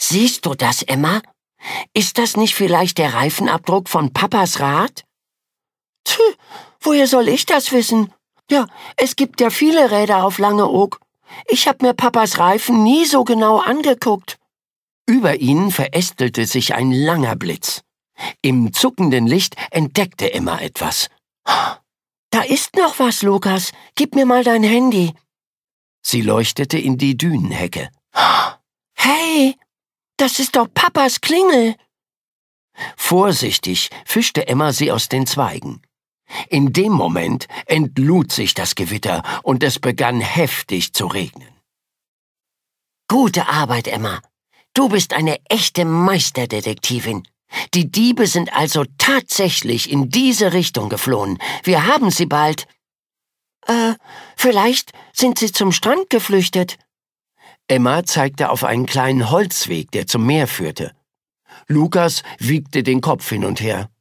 Siehst du das, Emma? Ist das nicht vielleicht der Reifenabdruck von Papas Rad? Tch, woher soll ich das wissen? Ja, es gibt ja viele Räder auf Langeoog. Ich hab mir Papas Reifen nie so genau angeguckt. Über ihnen verästelte sich ein langer Blitz. Im zuckenden Licht entdeckte Emma etwas. Da ist noch was, Lukas. Gib mir mal dein Handy. Sie leuchtete in die Dünenhecke. Hey, das ist doch Papas Klingel. Vorsichtig fischte Emma sie aus den Zweigen. In dem Moment entlud sich das Gewitter und es begann heftig zu regnen. Gute Arbeit, Emma. Du bist eine echte Meisterdetektivin. Die Diebe sind also tatsächlich in diese Richtung geflohen. Wir haben sie bald. Vielleicht sind sie zum Strand geflüchtet. Emma zeigte auf einen kleinen Holzweg, der zum Meer führte. Lukas wiegte den Kopf hin und her.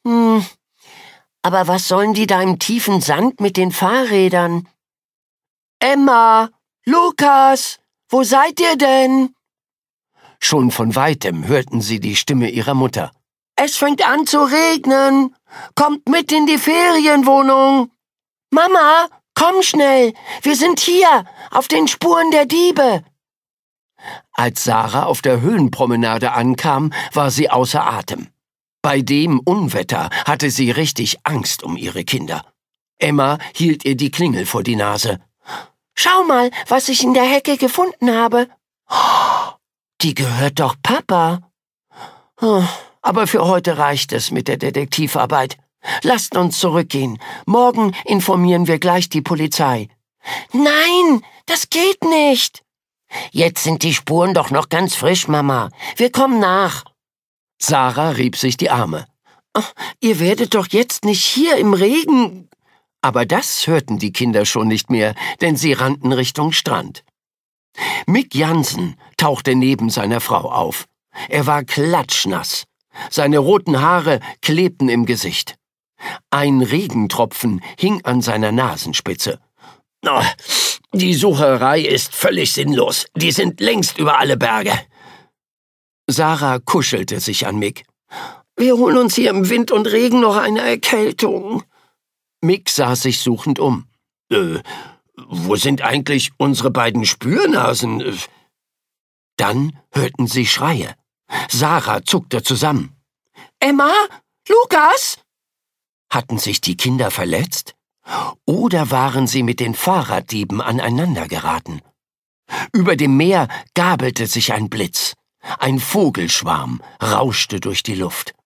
Aber was sollen die da im tiefen Sand mit den Fahrrädern? Emma, Lukas, wo seid ihr denn? Schon von weitem hörten sie die Stimme ihrer Mutter. Es fängt an zu regnen. Kommt mit in die Ferienwohnung. Mama, komm schnell. Wir sind hier, auf den Spuren der Diebe. Als Sarah auf der Höhenpromenade ankam, war sie außer Atem. Bei dem Unwetter hatte sie richtig Angst um ihre Kinder. Emma hielt ihr die Klingel vor die Nase. Schau mal, was ich in der Hecke gefunden habe. Die gehört doch Papa. Aber für heute reicht es mit der Detektivarbeit. Lasst uns zurückgehen. Morgen informieren wir gleich die Polizei. Nein, das geht nicht. Jetzt sind die Spuren doch noch ganz frisch, Mama. Wir kommen nach. Sarah rieb sich die Arme. Ihr werdet doch jetzt nicht hier im Regen. Aber das hörten die Kinder schon nicht mehr, denn sie rannten Richtung Strand. Mick Jansen tauchte neben seiner Frau auf. Er war klatschnass. Seine roten Haare klebten im Gesicht. Ein Regentropfen hing an seiner Nasenspitze. Die Sucherei ist völlig sinnlos. Die sind längst über alle Berge. Sarah kuschelte sich an Mick. Wir holen uns hier im Wind und Regen noch eine Erkältung. Mick sah sich suchend um. Wo sind eigentlich unsere beiden Spürnasen? Dann hörten sie Schreie. Sarah zuckte zusammen. Emma? Lukas? Hatten sich die Kinder verletzt? Oder waren sie mit den Fahrraddieben aneinandergeraten? Über dem Meer gabelte sich ein Blitz. Ein Vogelschwarm rauschte durch die Luft.